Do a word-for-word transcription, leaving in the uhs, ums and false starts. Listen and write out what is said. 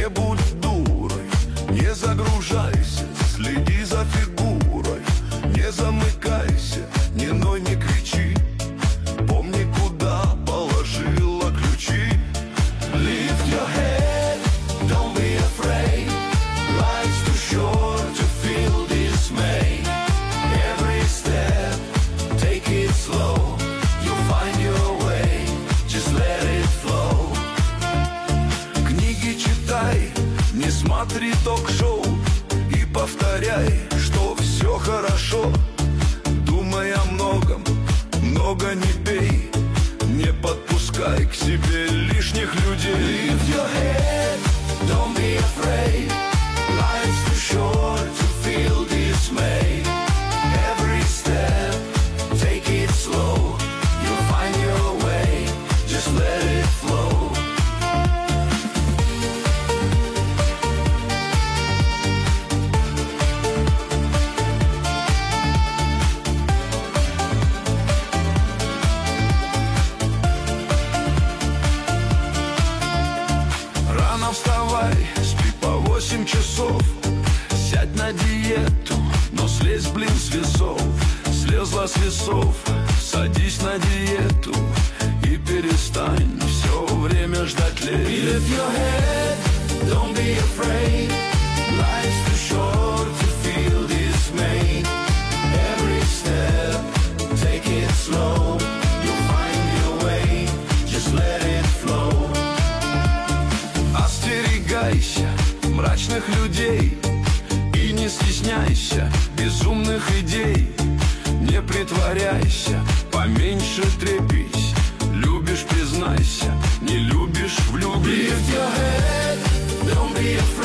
Не будь дурой, не загружайся, следи за фигурой. Не замыкайся, не ной, не кричи. Помни, куда положила ключи. Lift your head, don't be afraid. Life's too short to feel dismay. Every step, take it slow. You'll find your way, just let it flow. Книги читай, не смотри ток-шоу и повторяй, что все хорошо. Думай о многом, много не пей. Не подпускай к себе лишних людей. Lift your head, don't be afraid. Life's too short to feel dismay. Every step, take it slow. You'll find your way, just let it flow. Рано вставай, спи по восемь часов. Сядь на диету, но слезь, блин, с весов. Слезла с весов, садись на диету и перестань все время ждать лет. Lift your head, don't be afraid. Life's too short to feel dismay. Every step, take it slow. You'll find your way, just let it flow. Остерегайся мрачных людей и не стесняйся безумных идей. Не притворяйся, поменьше трепись. Любишь, признайся, не любишь, влюбись. Lift your head, don't be afraid.